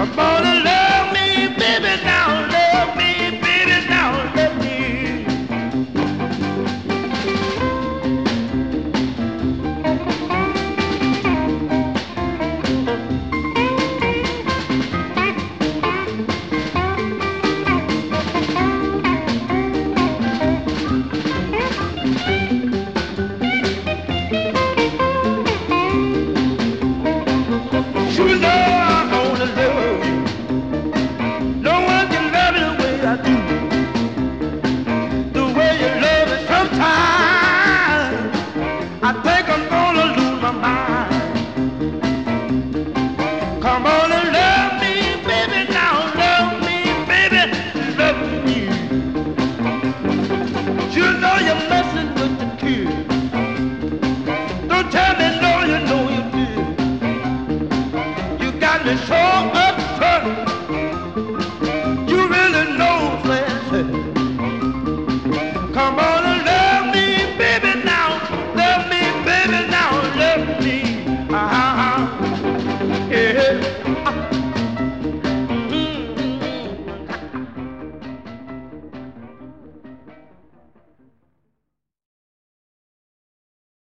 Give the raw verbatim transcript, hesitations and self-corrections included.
Come on and love me, baby, now love me, baby, now love me. You know I'm gonna love you. No one can love you the way I do. The way you love me sometimes, I think I'm gonna lose my mind. Come on and love me, baby, now love me, baby, love me. You know you're messing with the kid. Don't tell me no, you know you did. You got me so up.